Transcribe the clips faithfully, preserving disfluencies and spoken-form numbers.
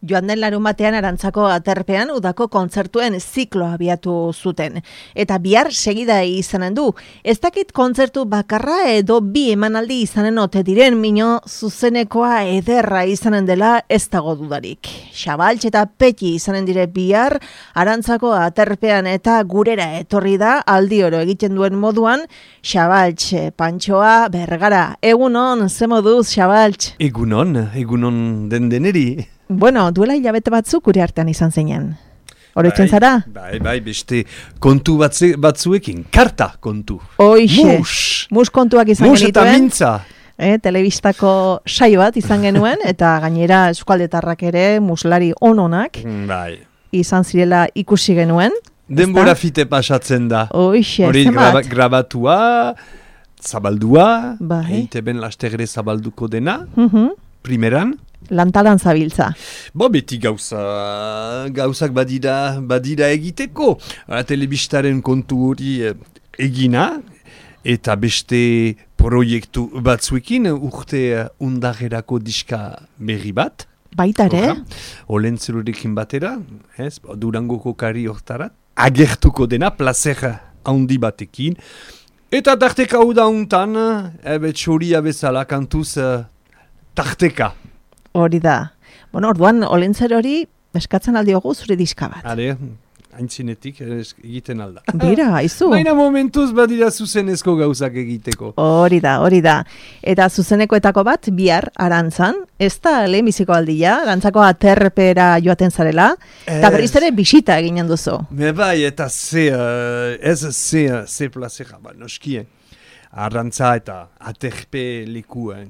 Joan den larunbatean Arantzako aterpean udako kontzertuen zikloa abiatu zuten. Eta bihar segida izanen du. Ez dakit kontzertu bakarra edo bi emanaldi izanen ote diren, mino zuzenekoa ederra izanen dela ez dago dudarik. Xabaltx eta Peti izanen dire bihar Arantzako aterpean eta gurera etorri da aldi oro egiten duen moduan. Xabaltx, Pantxoa, Bergara, egunon, ze moduz, Xabaltx? Egunon, egunon den deneri. Bueno, duela hilabete batzuk gure artean izan zeinen. Oroitzen zara? Bai, bai, beste kontu batze, batzuekin, karta kontu. Oixe, mus, mus kontuak izan mus eta genituen. mintza. Eh, telebistako saio bat izan genuen, eta gainera eskualdetarrak ere muslari ononak Bai. izan zirela ikusi genuen. Denbora Ezta? fite pasatzen da. Oixe, Hori zenbat? graba, grabatua, zabaldua, Bai. eiteben lasterre zabalduko dena, Mhm. primeran. Lantalan zabiltza. Bo, beti gauza, gauzak badira, badira egiteko. Ara, telebistaren kontu hori eh, egina, eta beste proiektu batzuekin, urte uh, undarrerako diska berri bat. Baita ere? Olentzerorekin batera, ez, Durangoko kari hortarat. Agertuko dena, placer handi batekin. Eta tarteka hau da untan, ebe txoria bezala kantuz uh, tarteka. Hori da. Bueno, orduan, olentzer hori eskatzen aldiogu zure diska bat. Are, aintzinetik ez, egiten alda. Bira, aizu. Baina momentuz badira zuzenezko gauzak egiteko. Hori da, hori da. Eta zuzenekoetako bat, bihar, Arantzan, ez da lehenbiziko aldia, Arantzako aterpera joaten zarela, eta berriz ere bisita eginen duzu. Me bai, eta ze, uh, ez ze, ze plazera, ba, noskien. Arantza eta aterpe lekuen.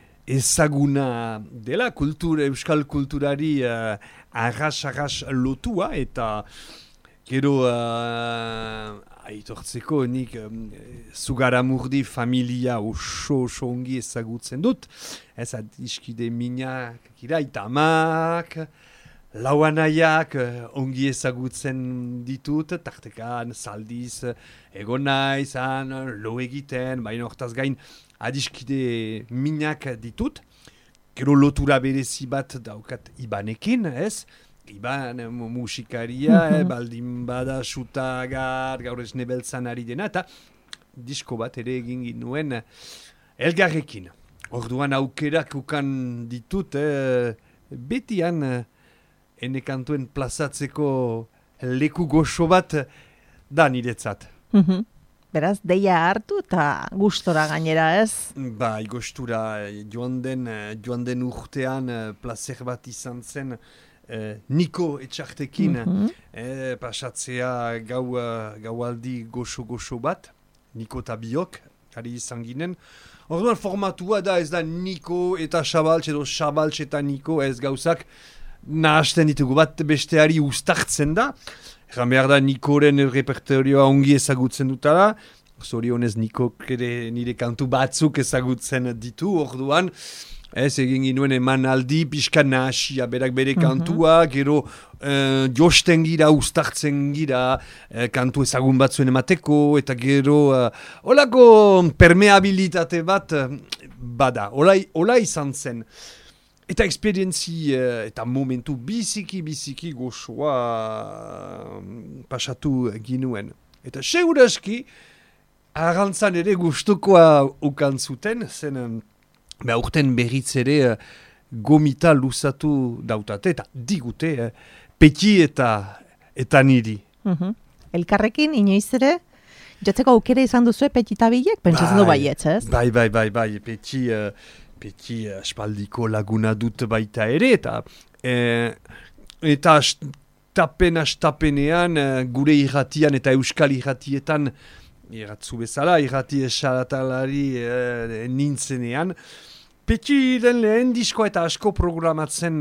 Ezaguna dela kultur, euskal kulturari uh, arras-arras lotua eta gero uh, aitortzeko nik um, Zugaramurdi familia oso oso ongi ezagutzen dut. Ez adiskide minak, kira itamak, lauanaiak uh, ongi ezagutzen ditut, tartekan, zaldiz, egon naizan, lo egiten, baina hortaz gain, adiskide minak ditut, gero lotura berezi bat daukat Ibanekin, ez? Iban musikaria, mm-hmm. eh, baldin bada sutagar, gaur ez nebeltzan ari dena, eta disko bat ere egin ginuen elgarrekin. Orduan aukerak ukan ditut, eh, betian eh, ene kantuen plazatzeko leku goxo bat da niretzat. Mhm. Beraz, deia hartu eta gustora gainera, ez? Bai, gustura joan den, joan den urtean placer bat izan zen eh, Niko etxartekin mm-hmm. eh, pasatzea gau, gaualdi goxo-goxo bat, Niko eta biok, ari izan ginen. Orduan formatua da ez da Niko eta Xabaltx edo Xabaltx eta Niko ez gauzak nahasten ditugu bat besteari ustartzen da. Egan behar da Nikoren repertorioa ongi ezagutzen dutala, zorionez Nikok ere nire kantu batzuk ezagutzen ditu, orduan, ez egin ginuen eman aldi, pixka nahasia, berak bere kantua, mm-hmm. gero uh, josten gira, ustartzen gira, uh, kantu ezagun batzuen emateko, eta gero uh, olako permeabilitate bat uh, bada, ola, ola izan zen. Eta eksperientzi uh, eta momentu biziki-biziki goxoa uh, pasatu ginuen. Eta seguraski, Arantzan ere gustukoa ukan zuten, zen um, urten berriz ere uh, gomita luzatu dautate, eta digute, uh, Peti eta, eta niri. Mm-hmm. Elkarrekin, inoiz ere, jotzeko aukera izan duzu Peti eta bilek, pentsatzen du baietz, ez? Bai, bai, bai, bai, Peti... Uh, Peti aspaldiko laguna dut baita ere, eta eh, eta astapen astapenean gure irratian eta euskal irratietan, irratzu bezala, irrati esalatalari eh, nintzenean, Peti den lehen diskoa eta asko programatzen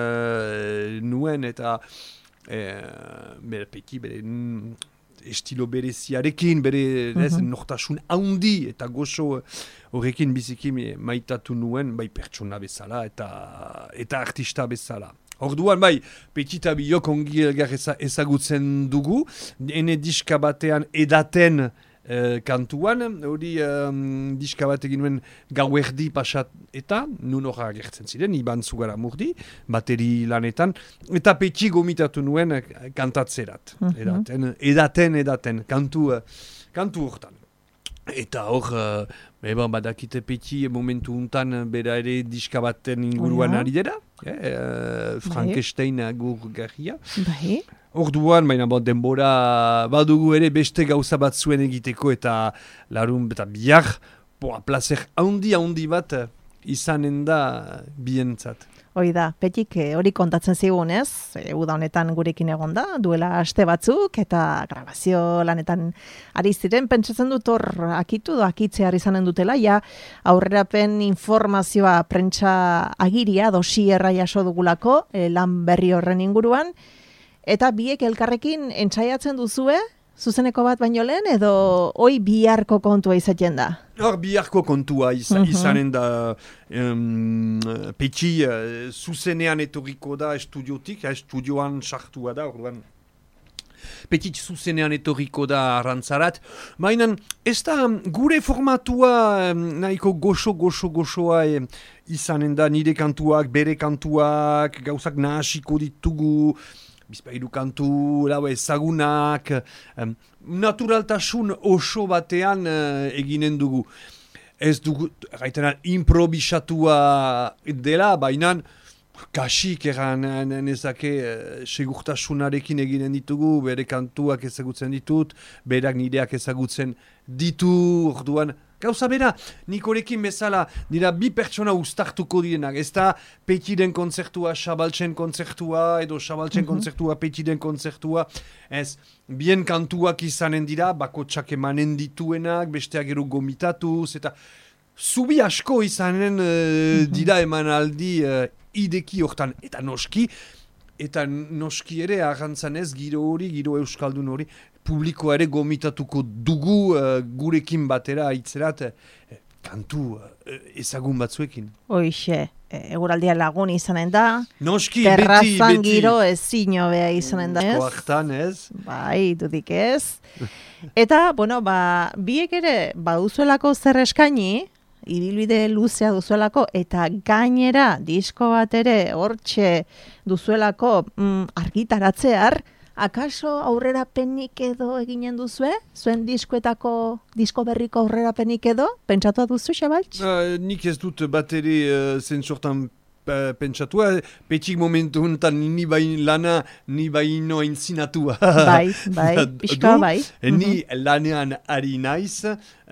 eh, nuen, eta eh, bere Peti, bere... Mm, estilo bereziarekin, bere mm-hmm. nortasun handi eta goxo horrekin biziki maitatu nuen, bai pertsona bezala eta eta artista bezala. Orduan bai, Peti eta biok ongi elgar ezagutzen dugu, ene diska batean edaten uh, kantuan, hori um, diska bat egin nuen gauerdi pasat eta, nun hori agertzen ziren, Iban Zugaramurdi, bateri lanetan, eta Petxi gomitatu nuen kantatzerat. Mm-hmm. Edaten, edaten, edaten, kantu, kantu hortan. Eta hor, uh, eba, badakite Petxi momentu untan bera ere diska baten inguruan ari dira. Eh, uh, Frankenstein agur garria. Bai. Orduan, baina bo, denbora badugu ere beste gauza bat zuen egiteko eta larun eta bihar, boa, placer haundi haundi bat izanen da bientzat. Hoi da, Petik hori kontatzen zigun ez, e, uda honetan gurekin egon da, duela aste batzuk, eta grabazio lanetan ari ziren, pentsatzen dut hor akitu do akitzear izanen dutela, ja aurrerapen informazioa prentsa agiria, dosierra jaso dugulako, e, lan berri horren inguruan, eta biek elkarrekin entsaiatzen duzue, zuzeneko bat baino lehen, edo hoi biharko kontua izaten da? Hor biharko kontua iz, uh-huh. izanen da um, Petxi uh, zuzenean etorriko da estudiotik, uh, estudioan sartua da, orduan Petxi zuzenean etorriko da arrantzarat, baina ez da gure formatua um, nahiko goxo, goxo, goxoa eh, izanen da nire kantuak, bere kantuak, gauzak nahasiko ditugu, bizpairu kantu, lau ezagunak, um, naturaltasun oso batean uh, eginen dugu. Ez dugu, gaitenan, improbisatua dela, baina kasik eran nezake uh, segurtasunarekin eginen ditugu, bere kantuak ezagutzen ditut, berak nireak ezagutzen ditu, orduan, gauza bera, nik horrekin bezala dira bi pertsona uztartuko direnak. Ez da Petxiren kontzertua, Xabaltzen kontzertua, edo Xabaltzen mm-hmm. kontzertua, Petxiren kontzertua. Ez, bien kantuak izanen dira, bakotsak emanen dituenak, besteak gero gomitatuz, eta zubi asko izanen uh, mm-hmm. dira emanaldi uh, ideki hortan. Eta noski, eta noski ere arrantzan ez, giro hori, giro euskaldun hori, publikoa ere gomitatuko dugu uh, gurekin batera aitzerat uh, kantu uh, ezagun batzuekin. Hoixe, eguraldia lagun izanen da. Noski, terrazan beti, beti. Giro ezin hobea izanen da, ez? Koartan, ez? Bai, dudik ez. Eta, bueno, ba, biek ere baduzuelako zer eskaini, ibilbide luzea duzuelako, eta gainera disko bat ere hortxe duzuelako mm, argitaratzear, akaso aurrerapenik edo eginen duzue? Zuen diskoetako, disko berriko aurrerapenik edo? Pentsatua duzu, Xabaltz? Uh, nik ez dut bat ere uh, zentzortan uh, pentsatua. Petxik momentu honetan ni bain lana, ni baino entzinatua. Bai, bai, pixka bai. Ni mm-hmm. lanean ari naiz,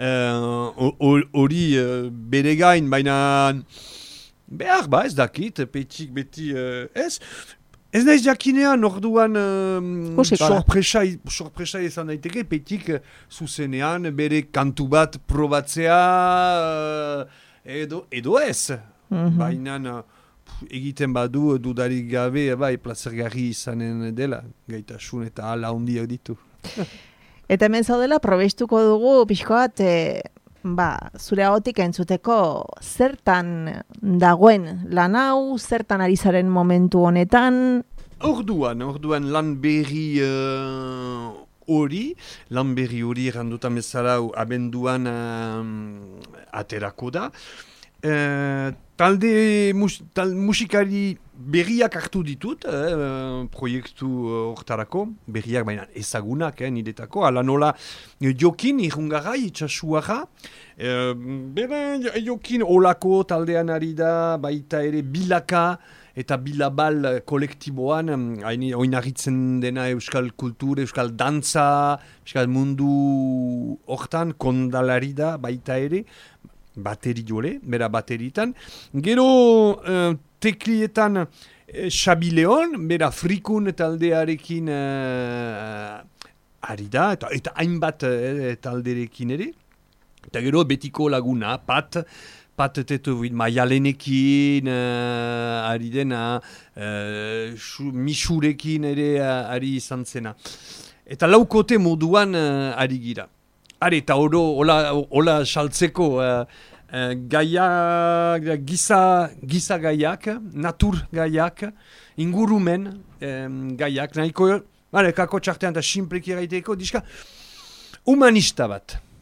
hori uh, uh, bere gain, baina behar ba ez dakit, Petxik beti uh, ez. Ez naiz jakinean, orduan um, sorpresa, sorpresa izan daiteke, Petxik uh, zuzenean bere kantu bat probatzea uh, edo, edo ez. Mm-hmm. Baina uh, egiten badu dudarik gabe, bai, plazergarri izanen dela, gaitasun eta ala hondiak ditu. Eta hemen zaudela, probestuko dugu, pixko bat, e, ba, zure ahotik entzuteko zertan dagoen lan hau, zertan ari zaren momentu honetan? Orduan, orduan lan berri uh, hori, lan berri hori errandutan bezala abenduan uh, aterako da. Uh, talde mus, tal, musikari berriak hartu ditut, eh, proiektu hortarako, berriak baina ezagunak, eh, niretako, ala nola Jokin irungarra, itxasuara, eh, bera Jokin olako taldean ari da, baita ere Bilaka, eta Bilabal kolektiboan, hain oinarritzen dena euskal kultur, euskal dantza, euskal mundu hortan, kondalari da, baita ere, bateri jole, bera bateritan. Gero uh, teklietan uh, Xabi Leon, bera frikun taldearekin uh, ari da, eta, eta hainbat uh, talderekin ere. Eta gero betiko laguna, Pat, Pat tetu Maialenekin uh, ari dena, uh, Misurekin ere uh, ari izan zena. Eta laukote moduan uh, ari gira. Are, eta oro, hola, hola saltzeko uh, uh, gaiak, giza, giza gaiak, natur gaiak, ingurumen um, gaiak, nahiko, bare, kako txartean eta simpleki gaiteko, diska, humanista bat.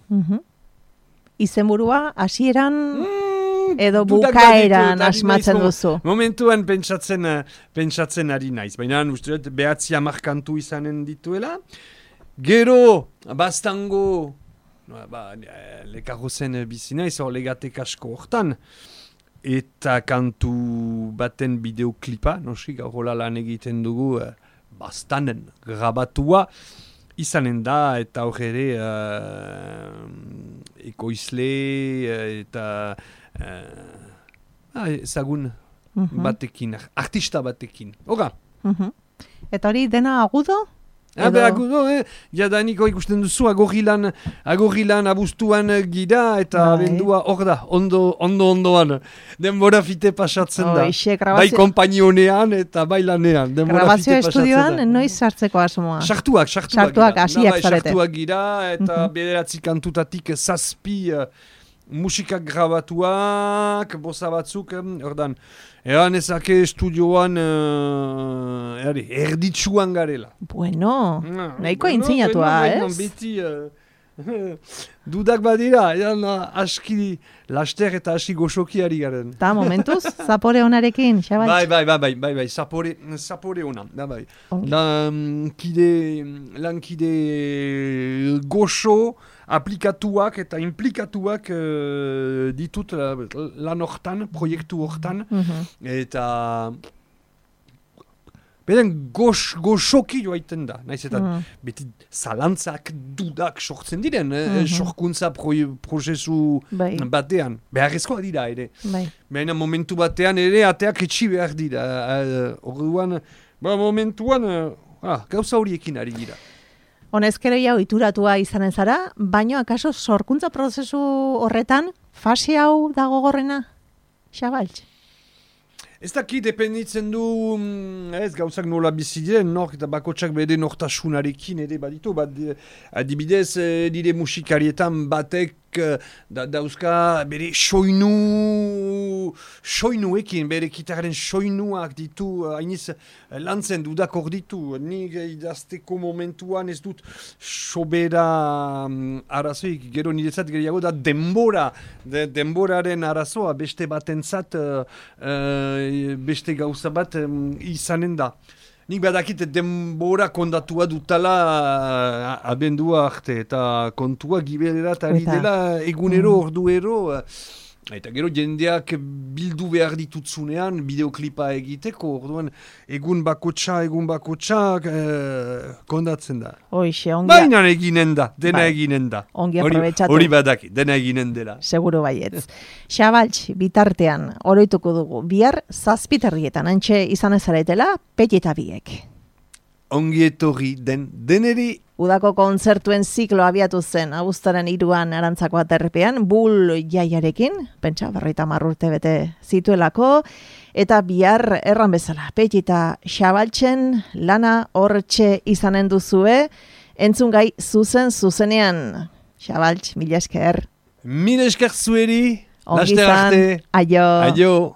Mhm. Izenburua hasieran mm, edo dudak bukaeran baditu, eta asmatzen ari naiz, duzu. Momentuan pentsatzen, uh, pentsatzen ari naiz. Baina uste dut behatzi hamar kantu izanen dituela. Gero, bastango, ba, lekarro zen bizi naiz, hor legatek asko hortan. Eta kantu baten bideoklipa, noski, gaur lan egiten dugu, uh, bastanen grabatua. Izanen da, eta hor ere, uh, ekoizle, uh, eta uh, ah, ezagun mm-hmm. batekin, artista batekin. Hora. Mm-hmm. Eta hori dena agudo? Habe, agudo, eh? Jadaniko ikusten duzu, agorrilan, agorrilan abuztuan gira, eta abendua hor da, ondo, ondo, ondoan. Denbora fite pasatzen da. Oixe, grabazio... Bai kompanionean eta bai lanean. Grabazio estudioan, noiz sartzeko asmoa? Sartuak, sartuak. Sartuak, asiak zarete. Sartuak gira, eta mm-hmm. bederatzi kantutatik zazpi uh, musikak grabatuak, bosa batzuk, ordan. Eran ezake estudioan uh, eri, erditsuan garela. Bueno, no, nahiko bueno, intzinatua, bueno, ez? Beti, uh, dudak badira, eran uh, aski laster eta aski goxoki ari garen. Ta momentuz, zapore onarekin, xabat? Bai, bai, bai, bai, bai, bai, zapore, zapore ona, da bai. Lankide, lankide goxo, aplikatuak eta implikatuak uh, ditut uh, lan hortan, proiektu hortan, mm-hmm. eta beden gox, goxoki joaiten da, naiz eta mm. beti zalantzak dudak sortzen diren, mm-hmm. eh, sorkuntza pro, prozesu bai. Batean, beharrezkoa dira ere. Bai. Baina momentu batean ere ateak etxi behar dira, orduan, uh, ba, momentuan, uh, ah, gauza horiekin ari dira. Honezkero jau ituratua izanen zara, baino akaso sorkuntza prozesu horretan fase hau dago gorrena? Xabaltz? Ez daki, dependitzen du, ez gauzak nola bizi diren, nor, eta bakotsak bere nortasunarekin ere baditu, bat, adibidez, dire musikarietan batek da, dauzka bere soinu, soinuekin, bere gitarren soinuak ditu, hainiz lantzen dudak hor ditu, nik idazteko momentuan ez dut sobera um, arazoik, gero niretzat gehiago da denbora, de, denboraren arazoa, beste batentzat, uh, uh, beste gauza bat um, izanen da. Nik badakit denbora kondatua dutala uh, abendua arte, eta kontua gibererat ari dela egunero, mm. orduero, uh, eta gero jendeak bildu behar ditutzunean bideoklipa egiteko, orduan egun bakotxa, egun bakotxa uh, kondatzen da. Hoixe, ongi... Baina eginen da, dena bai. Eginen da. Ongi aprobetxatu. Hori badaki, dena eginen dela. Seguro baietz. Xabaltz, bitartean, oroituko dugu, bihar zazpiterrietan, antxe izan ezaretela, petita biek. Ongi etorri den deneri. Udako kontzertuen ziklo abiatu zen, abuztaren hiruan Arantzako aterpean, bul jaiarekin, pentsa berroita marrurte bete zituelako, eta bihar erran bezala, petita Xabaltzen lana horretxe izanen duzue, entzun gai zuzen zuzenean. Xabaltz, mila esker. Mila esker zueri, laster arte. Aio. Aio.